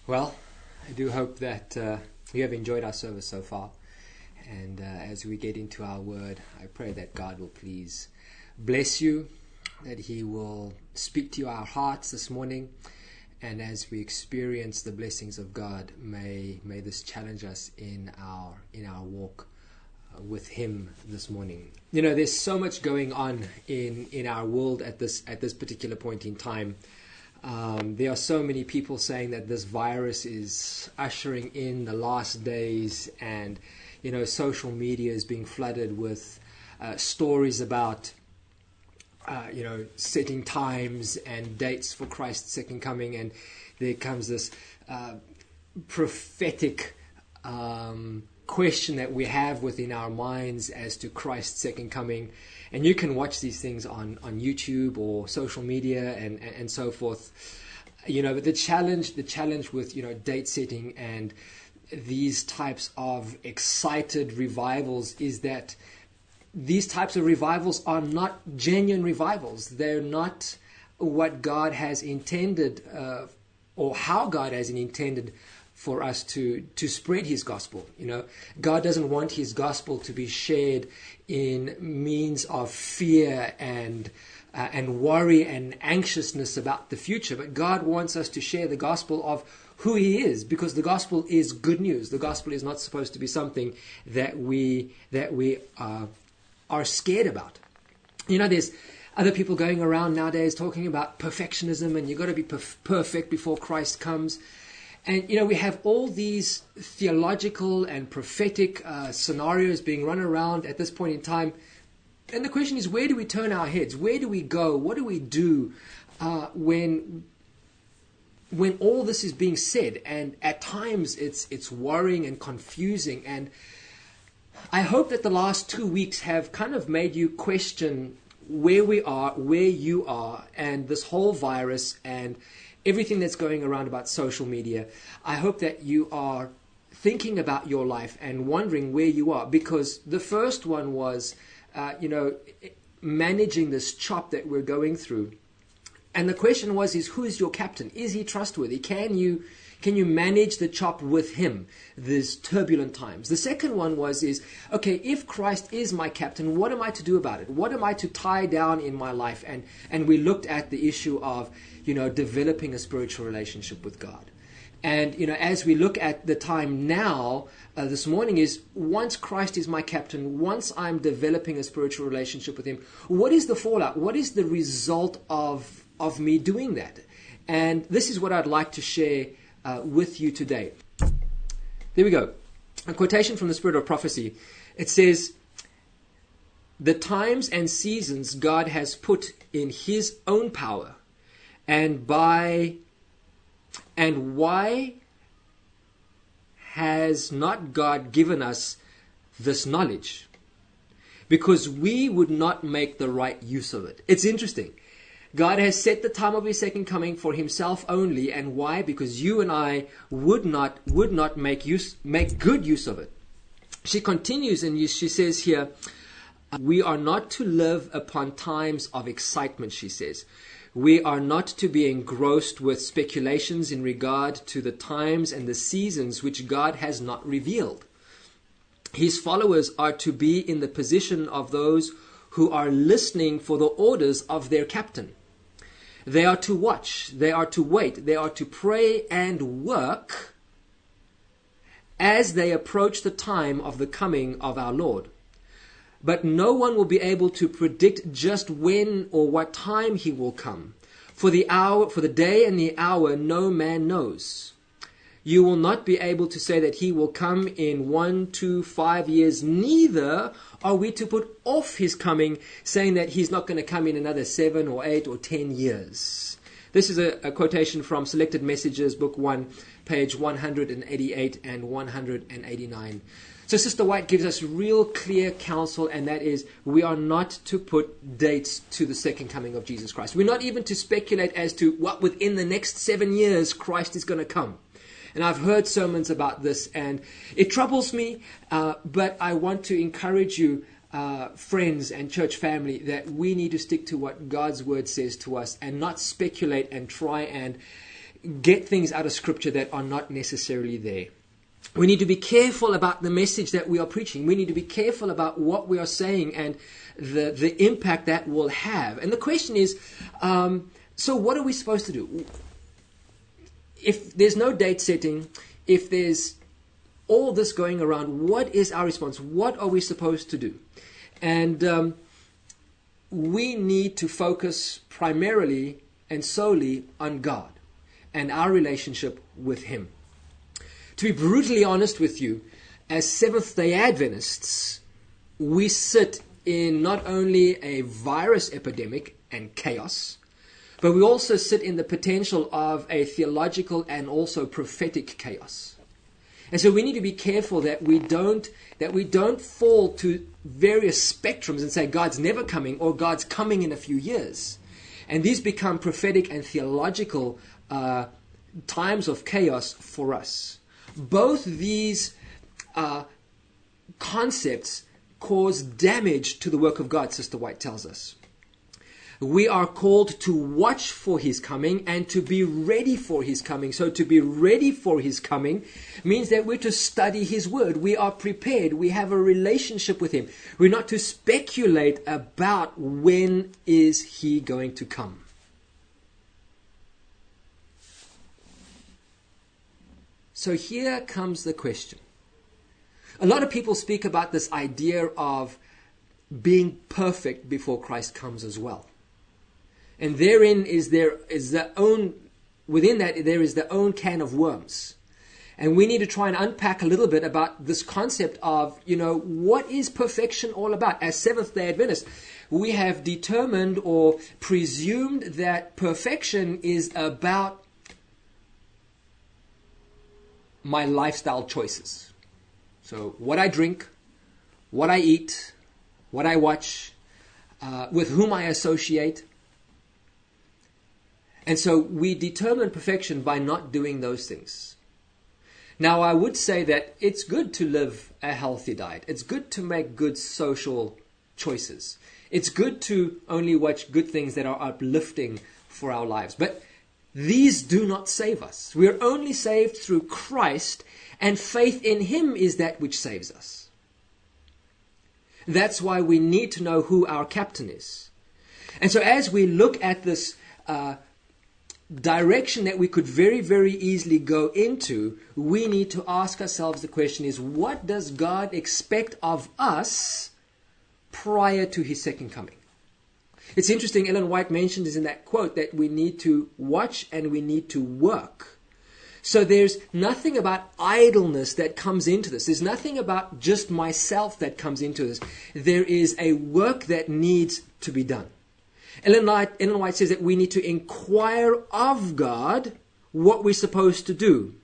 Well, I do hope that you have enjoyed our service so far. And as we get into our word, I pray that God will please bless you, that He will speak to our hearts this morning. And as we experience the blessings of God, may this challenge us in our walk with Him this morning. You know, there's so much going on in our world at this particular point in time. There are so many people saying that this virus is ushering in the last days, and social media is being flooded with stories about setting times and dates for Christ's second coming, and there comes this prophetic question that we have within our minds as to Christ's second coming. And you can watch these things on YouTube or social media and so forth. But the challenge with date setting and these types of excited revivals is that these types of revivals are not genuine revivals. They're not what God has intended or how God has intended for us to spread His gospel. God doesn't want His gospel to be shared in means of fear and worry and anxiousness about the future. But God wants us to share the gospel of who He is, because the gospel is good news. The gospel is not supposed to be something that we are scared about. There's other people going around nowadays talking about perfectionism, and you've got to be perfect before Christ comes. And, we have all these theological and prophetic scenarios being run around at this point in time. And the question is, where do we turn our heads? Where do we go? What do we do when all this is being said? And at times it's worrying and confusing. And I hope that the last 2 weeks have kind of made you question where we are, where you are, and this whole virus and everything that's going around about social media. I hope that you are thinking about your life and wondering where you are, because the first one was, managing this chop that we're going through. And the question is who is your captain? Is he trustworthy? Can you manage the chop with him, these turbulent times? The second one is, okay, if Christ is my captain, what am I to do about it? What am I to tie down in my life? And we looked at the issue of, developing a spiritual relationship with God. And, as we look at the time now, this morning is, once Christ is my captain, once I'm developing a spiritual relationship with Him, what is the fallout? What is the result of me doing that? And this is what I'd like to share with you today. There we go. A quotation from the Spirit of Prophecy. It says, "The times and seasons God has put in His own power, and why has not God given us this knowledge? Because we would not make the right use of it." It's interesting. God has set the time of His second coming for Himself only. And why? Because you and I would not make good use of it. She continues and she says here, we are not to live upon times of excitement, she says. We are not to be engrossed with speculations in regard to the times and the seasons which God has not revealed. His followers are to be in the position of those who are listening for the orders of their captain. They are to watch, they are to wait, they are to pray and work as they approach the time of the coming of our Lord. But no one will be able to predict just when or what time He will come. For the day and the hour no man knows. You will not be able to say that He will come in 1, 2, 5 years. Neither are we to put off His coming, saying that He's not going to come in another 7 or 8 or 10 years. This is a quotation from Selected Messages, Book 1, page 188 and 189. So Sister White gives us real clear counsel, and that is, we are not to put dates to the second coming of Jesus Christ. We're not even to speculate as to what within the next 7 years Christ is going to come. And I've heard sermons about this, and it troubles me, but I want to encourage you, friends and church family, that we need to stick to what God's Word says to us and not speculate and try and get things out of Scripture that are not necessarily there. We need to be careful about the message that we are preaching. We need to be careful about what we are saying and the impact that will have. And the question is, so what are we supposed to do? If there's no date setting, if there's all this going around, what is our response? What are we supposed to do? And we need to focus primarily and solely on God and our relationship with Him. To be brutally honest with you, as Seventh-day Adventists, we sit in not only a virus epidemic and chaos, but we also sit in the potential of a theological and also prophetic chaos. And so we need to be careful that we don't fall to various spectrums and say God's never coming or God's coming in a few years. And these become prophetic and theological times of chaos for us. Both these concepts cause damage to the work of God, Sister White tells us. We are called to watch for His coming and to be ready for His coming. So to be ready for His coming means that we're to study His Word. We are prepared. We have a relationship with Him. We're not to speculate about when is He going to come. So here comes the question. A lot of people speak about this idea of being perfect before Christ comes as well. And therein within that there is their own can of worms. And we need to try and unpack a little bit about this concept of, what is perfection all about? As Seventh-day Adventists, we have determined or presumed that perfection is about my lifestyle choices. So what I drink, what I eat, what I watch, with whom I associate. And so we determine perfection by not doing those things. Now, I would say that it's good to live a healthy diet. It's good to make good social choices. It's good to only watch good things that are uplifting for our lives. But these do not save us. We are only saved through Christ, and faith in Him is that which saves us. That's why we need to know who our captain is. And so as we look at this direction that we could very, very easily go into, we need to ask ourselves the question is, what does God expect of us prior to His second coming? It's interesting, Ellen White mentioned this in that quote, that we need to watch and we need to work. So there's nothing about idleness that comes into this. There's nothing about just myself that comes into this. There is a work that needs to be done. Ellen White says that we need to inquire of God what we're supposed to do.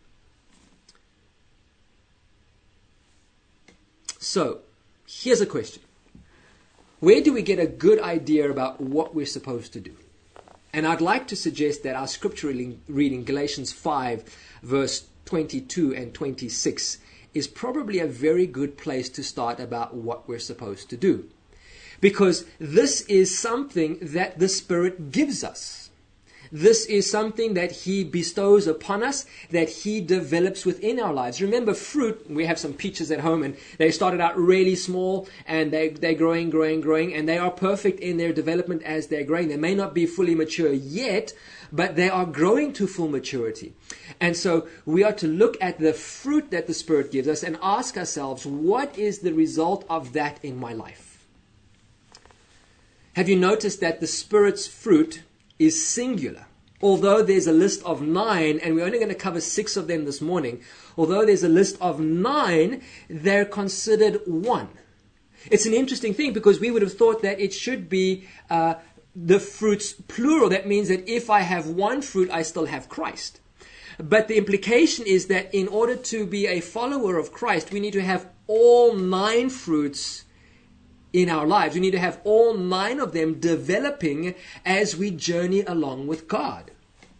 So, here's a question. Where do we get a good idea about what we're supposed to do? And I'd like to suggest that our scripture reading, Galatians 5, verse 22 and 26, is probably a very good place to start about what we're supposed to do. Because this is something that the Spirit gives us. This is something that He bestows upon us, that He develops within our lives. Remember, fruit, we have some peaches at home, and they started out really small, and they're growing, and they are perfect in their development as they're growing. They may not be fully mature yet, but they are growing to full maturity. And so we are to look at the fruit that the Spirit gives us and ask ourselves, what is the result of that in my life? Have you noticed that the Spirit's fruit is singular? Although there's a list of 9, and we're only going to cover 6 of them this morning, although there's a list of 9, they're considered one. It's an interesting thing because we would have thought that it should be the fruits plural. That means that if I have one fruit, I still have Christ. But the implication is that in order to be a follower of Christ, we need to have all 9 fruits in our lives. We need to have all 9 of them developing as we journey along with God.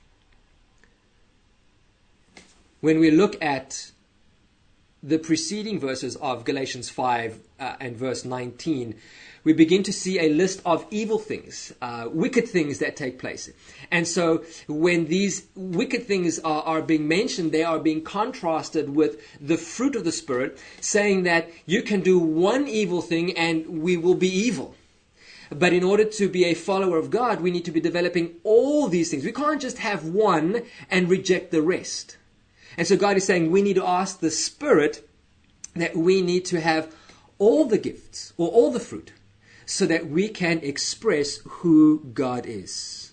When we look at the preceding verses of Galatians 5 and verse 19, we begin to see a list of evil things, wicked things that take place. And so when these wicked things are being mentioned, they are being contrasted with the fruit of the Spirit, saying that you can do one evil thing and we will be evil. But in order to be a follower of God, we need to be developing all these things. We can't just have one and reject the rest. And so God is saying we need to ask the Spirit that we need to have all the gifts or all the fruit so that we can express who God is.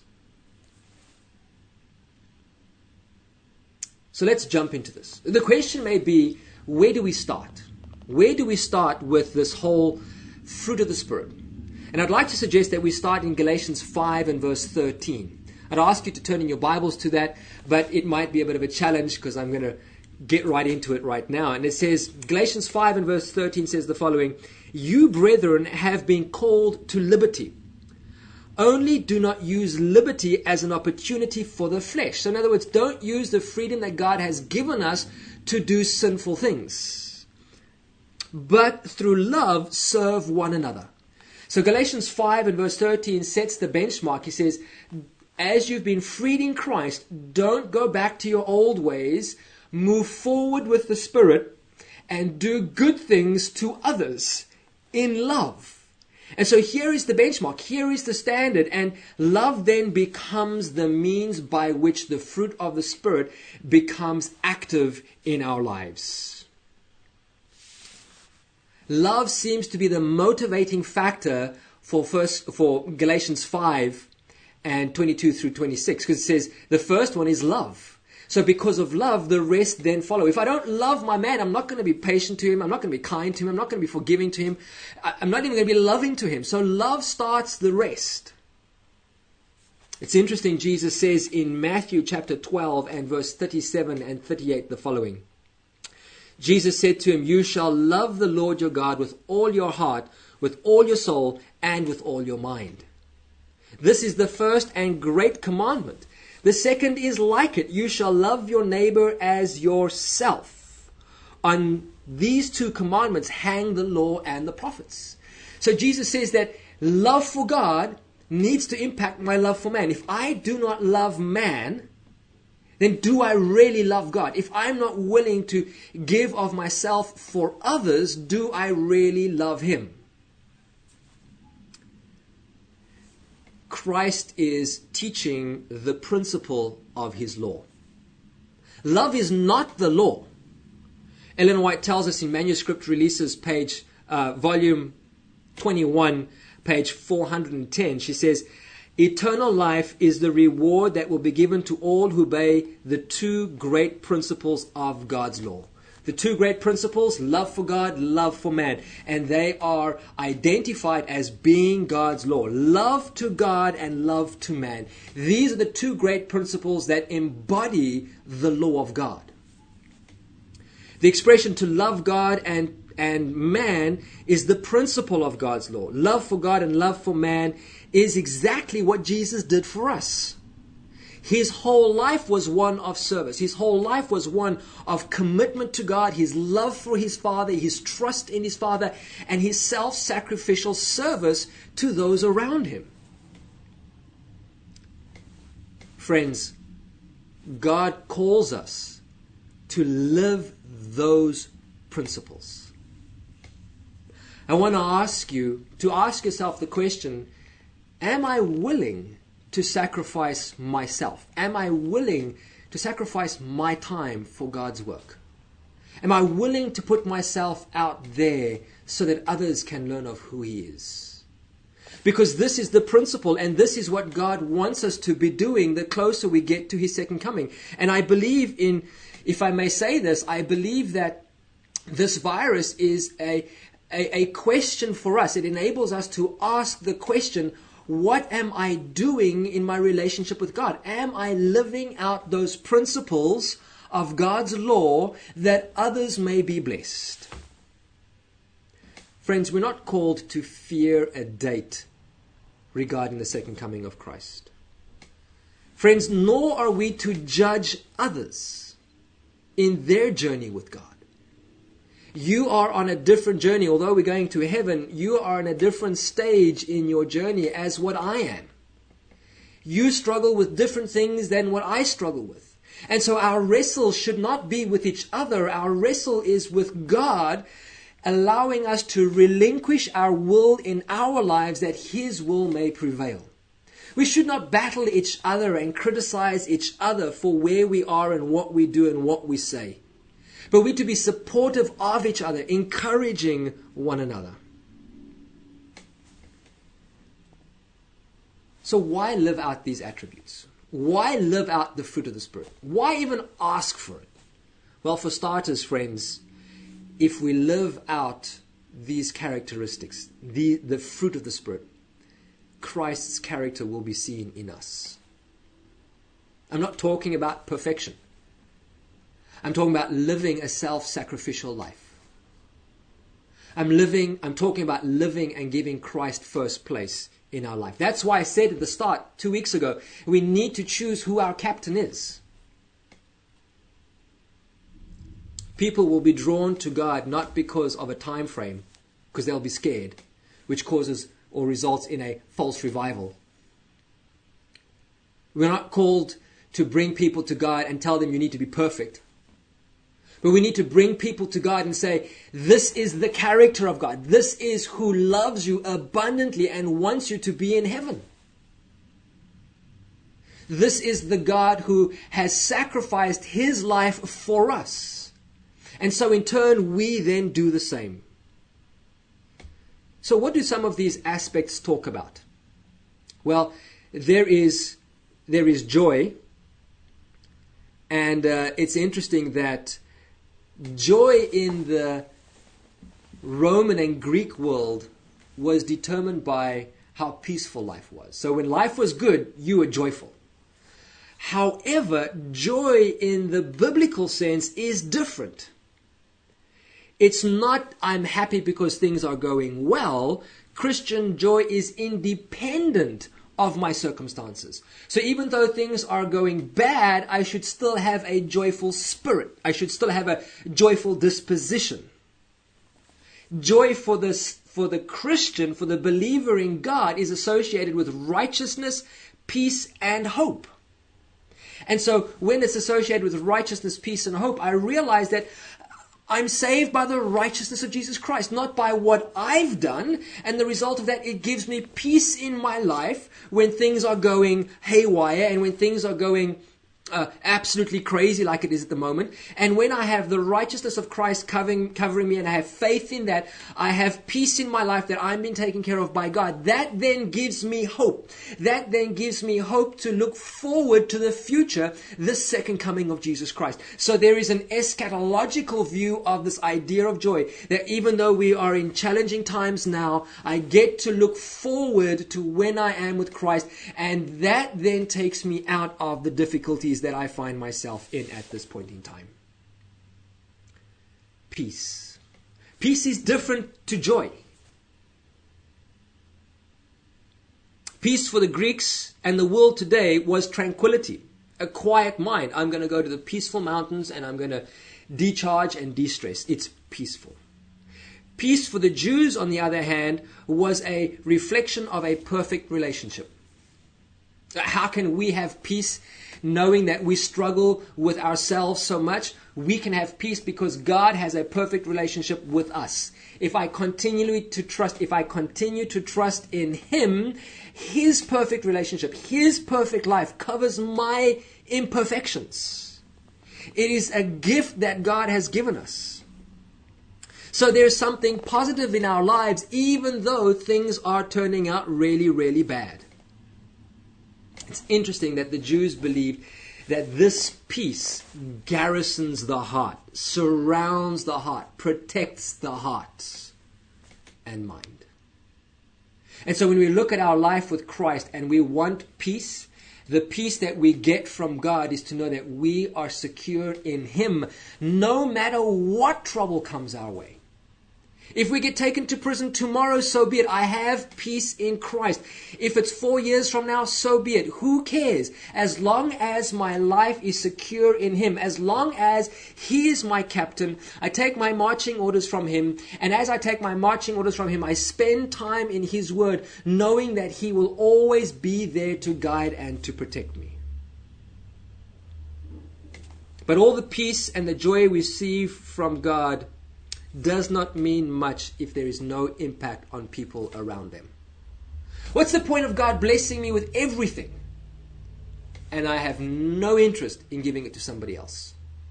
So let's jump into this. The question may be, where do we start? Where do we start with this whole fruit of the Spirit? And I'd like to suggest that we start in Galatians 5 and verse 13. I'd ask you to turn in your Bibles to that, but it might be a bit of a challenge because I'm going to get right into it right now. And it says, Galatians 5 and verse 13 says the following, "You, brethren, have been called to liberty. Only do not use liberty as an opportunity for the flesh." So in other words, don't use the freedom that God has given us to do sinful things. "But through love serve one another." So Galatians 5 and verse 13 sets the benchmark. He says, as you've been freed in Christ, don't go back to your old ways. Move forward with the Spirit and do good things to others in love. And so here is the benchmark. Here is the standard. And love then becomes the means by which the fruit of the Spirit becomes active in our lives. Love seems to be the motivating factor for Galatians 5 and 22 through 26, because it says the first one is love. So because of love, the rest then follow. If I don't love my man, I'm not going to be patient to him. I'm not going to be kind to him. I'm not going to be forgiving to him. I'm not even going to be loving to him. So love starts the rest. It's interesting. Jesus says in Matthew chapter 12 and verse 37 and 38 the following. Jesus said to him, "You shall love the Lord your God with all your heart, with all your soul, and with all your mind. This is the first and great commandment. The second is like it. You shall love your neighbor as yourself. On these two commandments hang the law and the prophets." So Jesus says that love for God needs to impact my love for man. If I do not love man, then do I really love God? If I'm not willing to give of myself for others, do I really love Him? Christ is teaching the principle of His law. Love is not the law. Ellen White tells us in Manuscript Releases, volume 21, page 410, she says, "Eternal life is the reward that will be given to all who obey the two great principles of God's law." The two great principles, love for God, love for man. And they are identified as being God's law. Love to God and love to man. These are the two great principles that embody the law of God. The expression to love God and man is the principle of God's law. Love for God and love for man is exactly what Jesus did for us. His whole life was one of service. His whole life was one of commitment to God, His love for His Father, His trust in His Father, and His self-sacrificial service to those around Him. Friends, God calls us to live those principles. I want to ask you to ask yourself the question, am I willing to sacrifice myself? Am I willing to sacrifice my time for God's work? Am I willing to put myself out there so that others can learn of who He is? Because this is the principle, and this is what God wants us to be doing the closer we get to His second coming. And I believe in, if I may say this, I believe that this virus is a question for us. It enables us to ask the question, what am I doing in my relationship with God? Am I living out those principles of God's law that others may be blessed? Friends, we're not called to fear a date regarding the second coming of Christ. Friends, nor are we to judge others in their journey with God. You are on a different journey. Although we're going to heaven, you are in a different stage in your journey as what I am. You struggle with different things than what I struggle with. And so our wrestle should not be with each other. Our wrestle is with God, allowing us to relinquish our will in our lives that His will may prevail. We should not battle each other and criticize each other for where we are and what we do and what we say. But we're to be supportive of each other, encouraging one another. So why live out these attributes? Why live out the fruit of the Spirit? Why even ask for it? Well, for starters, friends, if we live out these characteristics, the fruit of the Spirit, Christ's character will be seen in us. I'm not talking about perfection. I'm talking about living a self-sacrificial life. I'm talking about living and giving Christ first place in our life. That's why I said at the start 2 weeks ago, we need to choose who our captain is. People will be drawn to God not because of a time frame, because they'll be scared, which causes or results in a false revival. We're not called to bring people to God and tell them you need to be perfect. But we need to bring people to God and say, this is the character of God. This is who loves you abundantly and wants you to be in heaven. This is the God who has sacrificed His life for us. And so in turn, we then do the same. So what do some of these aspects talk about? Well, there is joy. And it's interesting that joy in the Roman and Greek world was determined by how peaceful life was. So when life was good, you were joyful. However, joy in the biblical sense is different. It's not, I'm happy because things are going well. Christian joy is independent of my circumstances. So even though things are going bad, I should still have a joyful spirit. I should still have a joyful disposition. Joy for the Christian, for the believer in God, is associated with righteousness, peace, and hope. And so when it's associated with righteousness, peace, and hope, I realize that I'm saved by the righteousness of Jesus Christ, not by what I've done. And the result of that, it gives me peace in my life when things are going haywire and when things are going absolutely crazy like it is at the moment. And when I have the righteousness of Christ covering me and I have faith in that, I have peace in my life that I'm being taken care of by God. That then gives me hope. That then gives me hope to look forward to the future, the second coming of Jesus Christ. So there is an eschatological view of this idea of joy, that even though we are in challenging times now, I get to look forward to when I am with Christ, and that then takes me out of the difficulties that I find myself in at this point in time. Peace. Peace is different to joy. Peace for the Greeks and the world today was tranquility, a quiet mind. I'm going to go to the peaceful mountains and I'm going to decharge and de-stress. It's peaceful. Peace for the Jews, on the other hand, was a reflection of a perfect relationship. How can we have peace knowing that we struggle with ourselves so much? We can have peace because God has a perfect relationship with us. If I continue to trust in Him, His perfect relationship, His perfect life covers my imperfections. It is a gift that God has given us. So there's something positive in our lives even though things are turning out really, really bad. It's interesting that the Jews believed that this peace garrisons the heart, surrounds the heart, protects the heart and mind. And so when we look at our life with Christ and we want peace, the peace that we get from God is to know that we are secure in Him no matter what trouble comes our way. If we get taken to prison tomorrow, so be it. I have peace in Christ. If it's 4 years from now, so be it. Who cares? As long as my life is secure in Him, as long as He is my captain, I take my marching orders from Him. And as I take my marching orders from Him, I spend time in His Word, knowing that He will always be there to guide and to protect me. But all the peace and the joy we receive from God does not mean much if there is no impact on people around them. What's the point of God blessing me with everything and I have no interest in giving it to somebody else?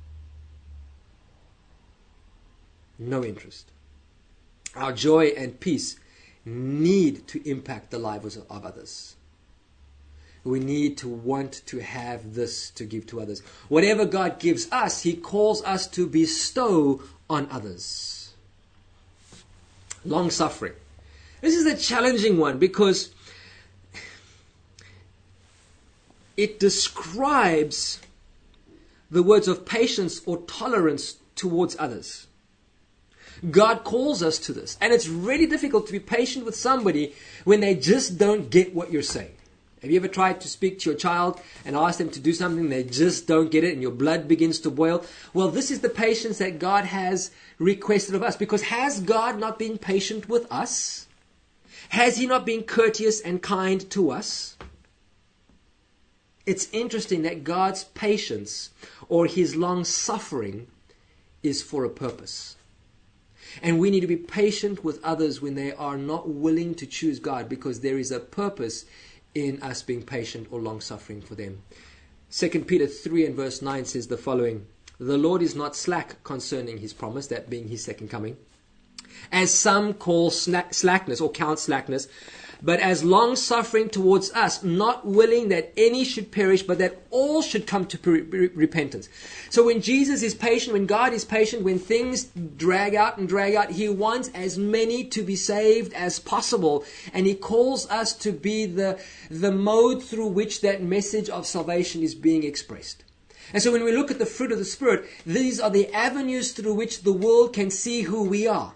No interest. Our joy and peace need to impact the lives of others. We need to want to have this to give to others. Whatever God gives us, He calls us to bestow on others. Long suffering. This is a challenging one because it describes the words of patience or tolerance towards others. God calls us to this, and it's really difficult to be patient with somebody when they just don't get what you're saying. Have you ever tried to speak to your child and ask them to do something, they just don't get it and your blood begins to boil? Well, this is the patience that God has requested of us, because has God not been patient with us? Has He not been courteous and kind to us? It's interesting that God's patience or His long suffering is for a purpose. And we need to be patient with others when they are not willing to choose God, because there is a purpose in us being patient or long-suffering for them. 2 Peter 3 and verse 9 says the following: "The Lord is not slack concerning His promise," that being His second coming, "as some call slackness or count slackness, but as long-suffering towards us, not willing that any should perish, but that all should come to repentance." So when Jesus is patient, when God is patient, when things drag out, He wants as many to be saved as possible. And He calls us to be the mode through which that message of salvation is being expressed. And so when we look at the fruit of the Spirit, these are the avenues through which the world can see who we are.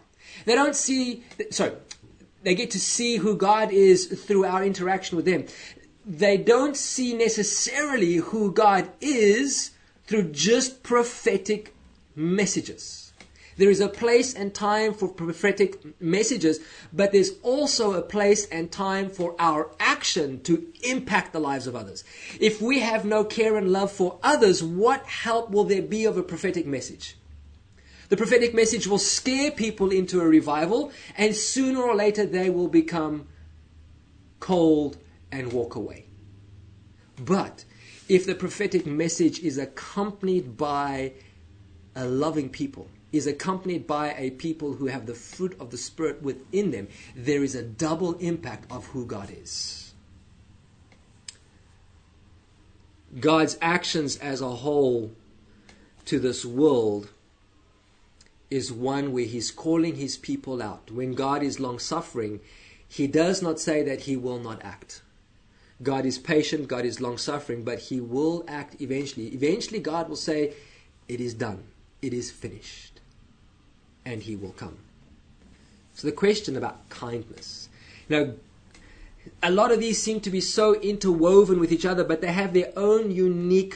They get to see who God is through our interaction with them. They don't see necessarily who God is through just prophetic messages. There is a place and time for prophetic messages, but there's also a place and time for our action to impact the lives of others. If we have no care and love for others, what help will there be of a prophetic message? The prophetic message will scare people into a revival, and sooner or later they will become cold and walk away. But if the prophetic message is accompanied by a loving people, is accompanied by a people who have the fruit of the Spirit within them, there is a double impact of who God is. God's actions as a whole to this world is one where He's calling His people out. When God is long-suffering, He does not say that He will not act. God is patient, God is long-suffering, but He will act eventually. Eventually God will say, "It is done, it is finished," and He will come. So the question about kindness. Now, a lot of these seem to be so interwoven with each other, but they have their own unique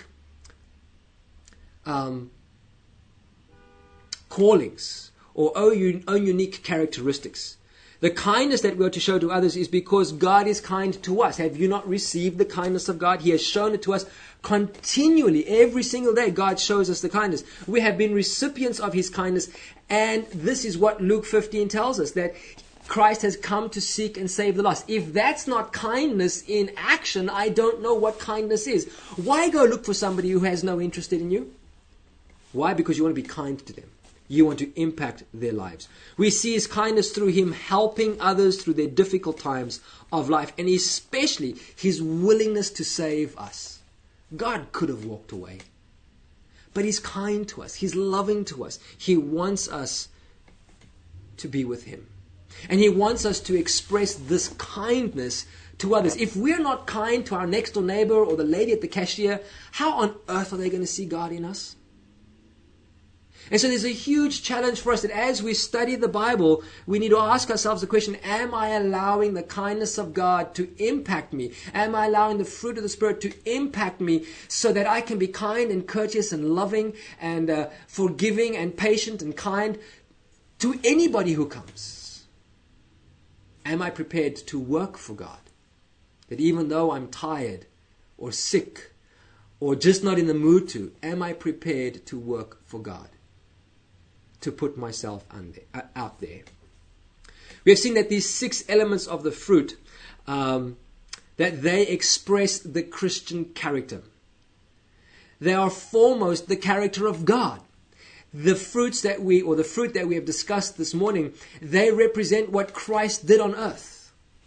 callings or own unique characteristics. The kindness that we are to show to others is because God is kind to us. Have you not received the kindness of God? He has shown it to us continually. Every single day God shows us the kindness. We have been recipients of His kindness, and this is what Luke 15 tells us, that Christ has come to seek and save the lost. If that's not kindness in action, I don't know what kindness is. Why go look for somebody who has no interest in you? Why? Because you want to be kind to them. You want to impact their lives. We see His kindness through Him helping others through their difficult times of life, and especially His willingness to save us. God could have walked away, but He's kind to us. He's loving to us. He wants us to be with Him, and He wants us to express this kindness to others. If we're not kind to our next door neighbor or the lady at the cashier, how on earth are they going to see God in us? And so there's a huge challenge for us that as we study the Bible, we need to ask ourselves the question, am I allowing the kindness of God to impact me? Am I allowing the fruit of the Spirit to impact me so that I can be kind and courteous and loving and forgiving and patient and kind to anybody who comes? Am I prepared to work for God? That even though I'm tired or sick or just not in the mood to, am I prepared to work for God? To put myself out there. We have seen that these 6 elements of the fruit, that they express the Christian character. They are foremost the character of God. The fruit that we have discussed this morning, they represent what Christ did on earth.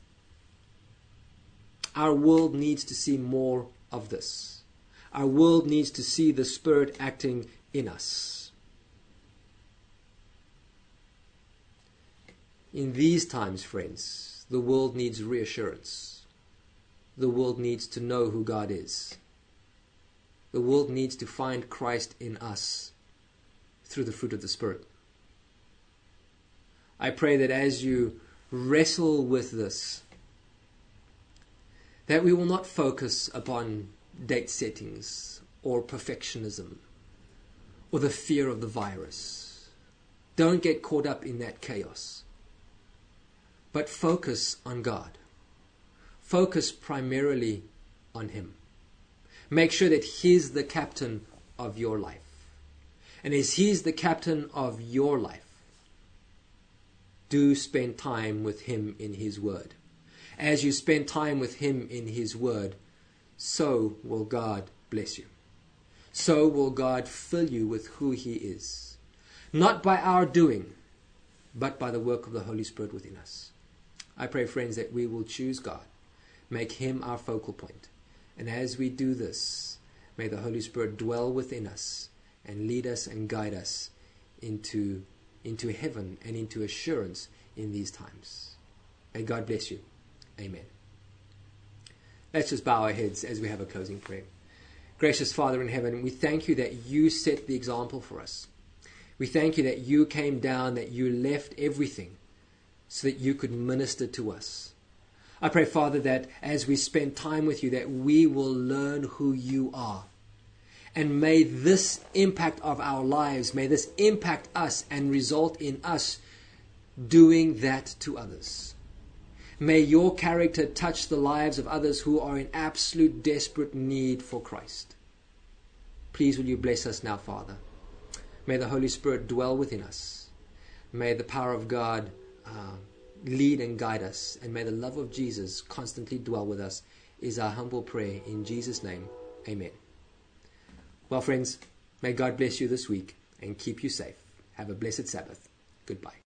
Our world needs to see more of this. Our world needs to see the Spirit acting in us. In these times, friends, the world needs reassurance. The world needs to know who God is. The world needs to find Christ in us through the fruit of the Spirit. I pray that as you wrestle with this, that we will not focus upon date settings or perfectionism or the fear of the virus. Don't get caught up in that chaos. But focus on God. Focus primarily on Him. Make sure that He's the captain of your life. And as He's the captain of your life, do spend time with Him in His Word. As you spend time with Him in His Word, so will God bless you. So will God fill you with who He is. Not by our doing, but by the work of the Holy Spirit within us. I pray, friends, that we will choose God, make Him our focal point. And as we do this, may the Holy Spirit dwell within us and lead us and guide us into heaven and into assurance in these times. May God bless you. Amen. Let's just bow our heads as we have a closing prayer. Gracious Father in heaven, we thank you that you set the example for us. We thank you that you came down, that you left everything so that you could minister to us. I pray, Father, that as we spend time with you, that we will learn who you are. And may this impact of our lives, may this impact us and result in us doing that to others. May your character touch the lives of others who are in absolute desperate need for Christ. Please will you bless us now, Father. May the Holy Spirit dwell within us. May the power of God lead and guide us, and may the love of Jesus constantly dwell with us, is our humble prayer in Jesus' name. Amen. Well, friends, may God bless you this week and keep you safe. Have a blessed Sabbath. Goodbye.